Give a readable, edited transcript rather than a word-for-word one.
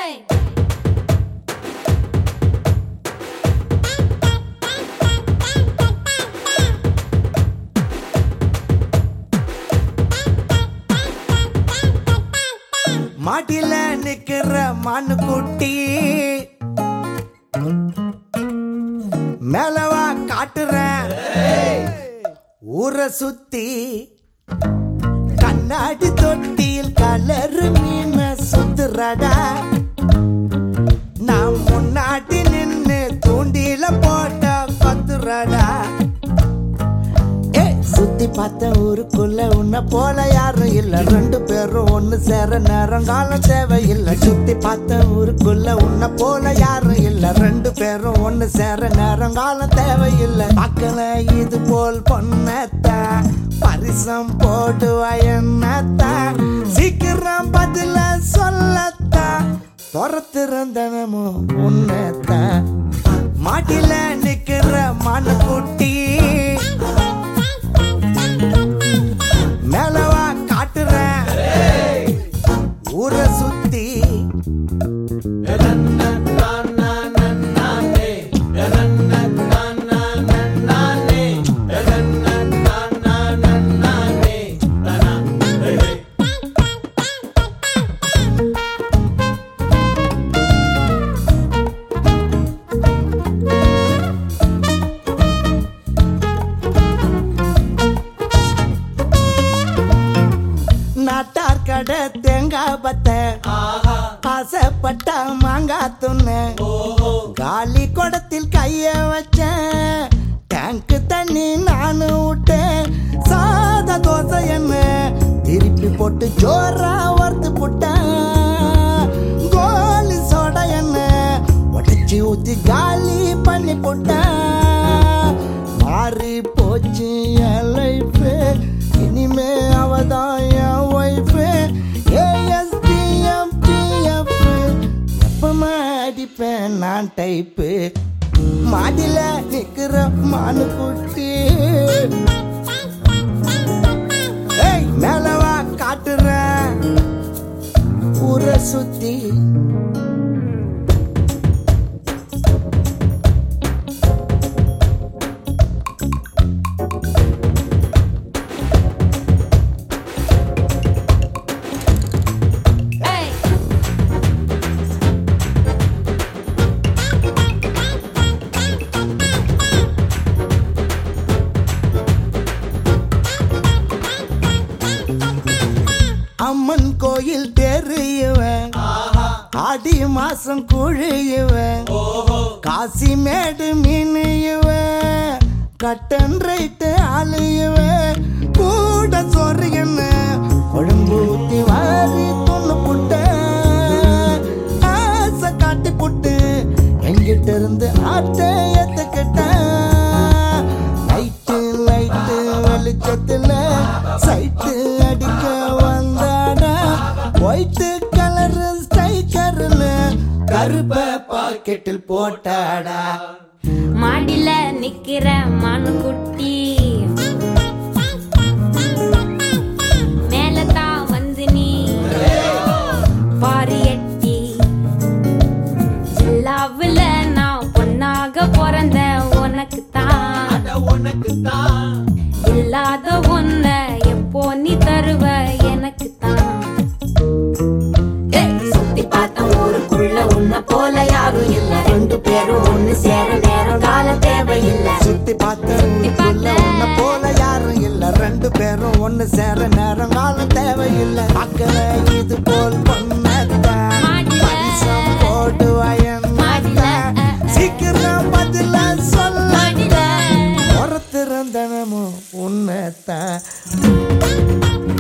மாட்டில நிக்கிற மானு குட்டி மேலவா காட்டுறேன் ஊரை சுத்தி கண்ணாடி தொட்டியில் கலரு மீன சுத்துறடா நான் முன்னாடி நின்னு தூண்டில போட்ட கொத்துறடா சுத்தி பார்த்த ஊருக்குள்ள உன்னை போல யாரும் இல்ல ரெண்டு பேரும் ஒண்ணு சேர நேரம் காலம் தேவையில்லை சுத்தி பார்த்த ஊருக்குள்ள உன்னை போல யாரும் இல்ல ரெண்டு பேரும் ஒண்ணு சேர நேரம் காலம் தேவையில்லை மக்கள இது போல் பொண்ணத்தா பரிசம் போடுவா என்னத்தா சீக்கிரம் பதில சொல்லத்தா துரத்திருந்தனமும் உன்னத்தா மாட்டில நிக்கிற மனு குட்டி மேலவா காட்டுறேன் ஊரை சுத்தி நாட்டார் கடை தேங்காய் பத்த ஆசைப்பட்ட மாங்காய் துண்ண காலி குடத்தில் கைய வச்சேன் டேங்கு தண்ணி நானு விட்டேன் சாத தோசை என்ன திருப்பி போட்டு ஜோரா வறுத்து போட்டேன் கோலி சோடா என்ன உடச்சி ஊத்தி காலி பண்ணி போட்டேன் மாறி போச்சு என் லைஃப் இனிமே அவதான் என் ஒய்ஃப் ASDMTF எப்பமா அடிப்பேன் நான் டைப்பு மாடில நிக்கிற மானு குட்டி மேலவா காட்டுறேன் ஊரை சுத்தி அம்மன் கோயில் தெரியவன் ஆடி மாசம் குழியுவன் காசி மேடு மீனியுவன் கட்டன் ரைட்டு ஆளுயுவன் கூட சொறியன்னு கொழும்பு ஊத்தி வாரி தொண்ணு புட்ட ஆசை காட்டி புட்டு எங்கிட்ட இருந்து ஆட்டை ஏத்துக்கிட்டேன் லைட்டு லைட்டு வெளிச்சத்துல சைட்டு அடிக்க வந்தாடா ஒயிட் கலர் ஸ்டைக்கர்னு கருப்ப பாக்கெட்டில் போட்டாடா மாடில நிக்கிற மானு குட்டி மேலதான் வந்து நீ பாரி எட்டி ஜில்லாவுல நான் பொண்ணாக பிறந்த உனக்கு தான் இல்லாத ஒன்ன எப்போ நீ தருவ எனக்கு தான் சுத்தி பார்த்த ஊருக்குள்ள உன்னை போல யாரும் இல்ல ரெண்டு பேரும் ஒண்ணு சேர நேரம் காலம் தேவையில்லை சுத்தி பார்த்த உன்னை போல யாரும் இல்ல ரெண்டு பேரும் ஒண்ணு சேர நேரம் காலம் தேவையில்லை மக்கள இது போல் பொண்ணத்தான் பரிசம் போடுவா என்னத்தா சீக்கிரம் பதில சொல்ல திறந்தனமும் உன்னத்தான்